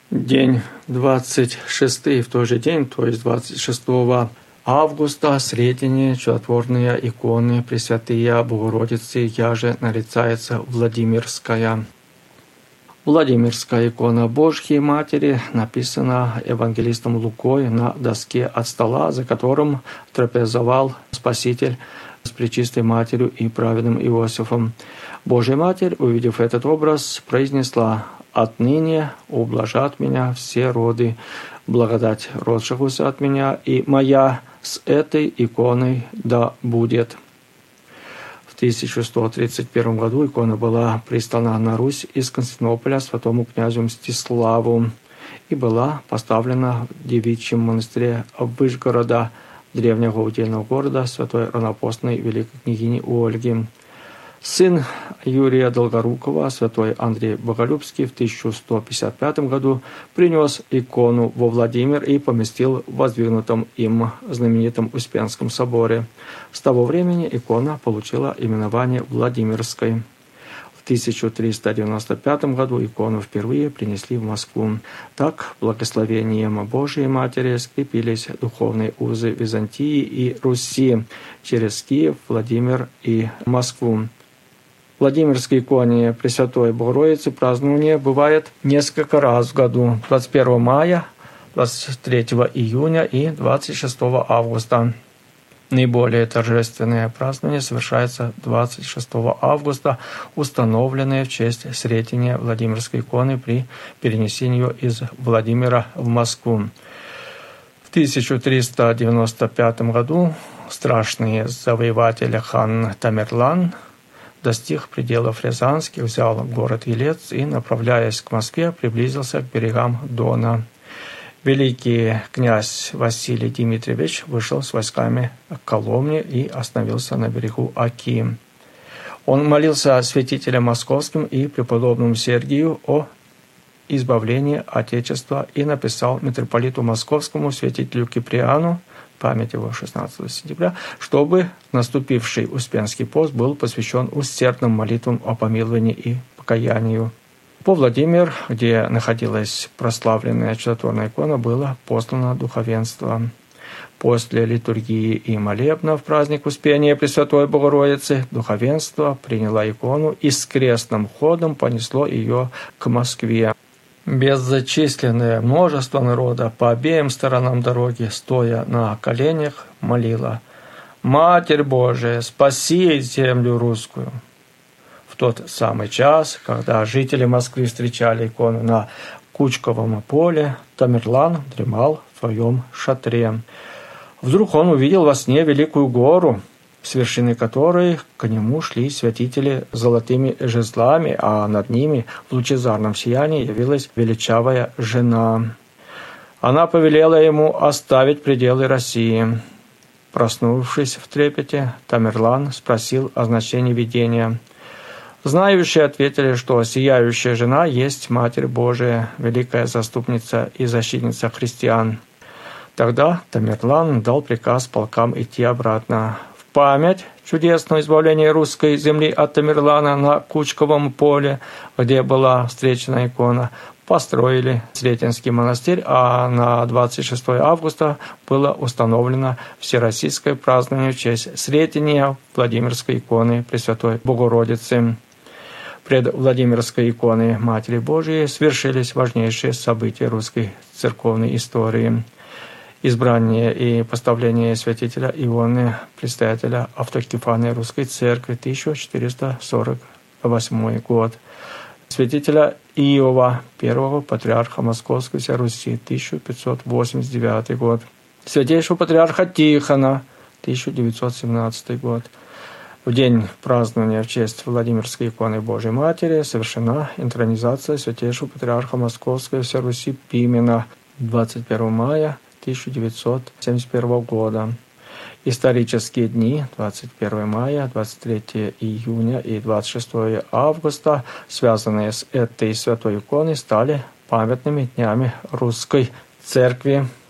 День 26 в тот же день, то есть 26 августа, средние чудотворные иконы Пресвятые Богородицы, яже нарицается Владимирская. Владимирская икона Божьей Матери написана евангелистом Лукой на доске от стола, за которым трапезовал Спаситель с Пречистой Матерью и праведным Иосифом. Божья Матерь, увидев этот образ, произнесла: «Отныне ублажат меня все роды, благодать родшихуся от меня, и моя с этой иконой да будет». В 1131 году икона была прислана на Русь из Константинополя святому князю Мстиславу и была поставлена в девичьем монастыре Вышгорода, древнего удельного города святой равноапостольной великой княгини Ольги. Сын Юрия Долгорукова, святой Андрей Боголюбский, в 1155 году принес икону во Владимир и поместил в воздвигнутом им знаменитом Успенском соборе. С того времени икона получила именование Владимирской. В 1395 году икону впервые принесли в Москву. Так, благословением Божией Матери скрепились духовные узы Византии и Руси через Киев, Владимир и Москву. В Владимирской иконе Пресвятой Богородицы празднование бывает несколько раз в году: 21 мая, 23 июня и 26 августа. Наиболее торжественное празднование совершается 26 августа, установленное в честь Сретения Владимирской иконы при перенесении ее из Владимира в Москву. В 1395 году страшный завоеватель хан Тамерлан достиг пределов Рязанских, взял город Елец и, направляясь к Москве, приблизился к берегам Дона. Великий князь Василий Дмитриевич вышел с войсками к Коломне и остановился на берегу Оки. Он молился святителям московским и преподобному Сергию о избавлении Отечества и написал митрополиту московскому святителю Киприану, память его 16 сентября, чтобы наступивший Успенский пост был посвящен усердным молитвам о помиловании и покаянию. По Владимир, где находилась прославленная чудотворная икона, было послано духовенство. После литургии и молебна в праздник Успения Пресвятой Богородицы духовенство приняло икону и с крестным ходом понесло ее к Москве. Беззачисленное множество народа по обеим сторонам дороги, стоя на коленях, молило: «Матерь Божия, спаси землю русскую!» В тот самый час, когда жители Москвы встречали икону на Кучковом поле, Тамерлан дремал в своем шатре. Вдруг он увидел во сне великую гору, с вершины которой к нему шли святители с золотыми жезлами, а над ними в лучезарном сиянии явилась величавая жена. Она повелела ему оставить пределы России. Проснувшись в трепете, Тамерлан спросил о значении видения. Знающие ответили, что сияющая жена есть Матерь Божия, великая заступница и защитница христиан. Тогда Тамерлан дал приказ полкам идти обратно. В память чудесного избавления русской земли от Тамерлана на Кучковом поле, где была встречена икона, построили Сретенский монастырь, а на 26 августа было установлено всероссийское празднование в честь Сретения Владимирской иконы Пресвятой Богородицы. Пред Владимирской иконой Матери Божией свершились важнейшие события русской церковной истории. Избрание и поставление святителя Ионы, предстоятеля автокефальной русской церкви, 1448 год. Святителя Иова, первого патриарха Московской всей Руси, 1589 год. Святейшего патриарха Тихона, 1917 год. В день празднования в честь Владимирской иконы Божией Матери совершена интронизация святейшего патриарха Московской всей Руси Пимена 21 мая 1971 года. Исторические дни 21 мая, 23 июня и 26 августа, связанные с этой святой иконой, стали памятными днями русской церкви.